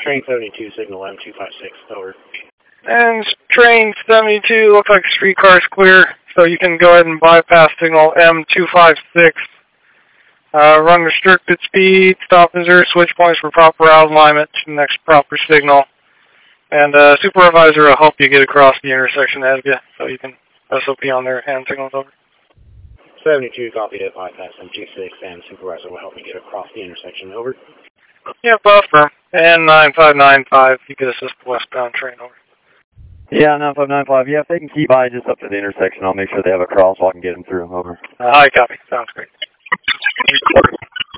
Train 72, signal M256, over. And train 72, looks like streetcar's clear, so you can go ahead and bypass signal M256. Run restricted speed, stop and zero switch points for proper route alignment to the next proper signal. And supervisor will help you get across the intersection ahead of you, so you can SOP on their hand signals, over. 72, copy to bypass M26, and supervisor will help me get across the intersection, over. Yeah, buffer. And 9595, you can assist the westbound train, over. Yeah, 9595. Yeah, if they can keep by just up to the intersection, I'll make sure they have a crosswalk and get them through. Over. Hi, copy. Sounds great.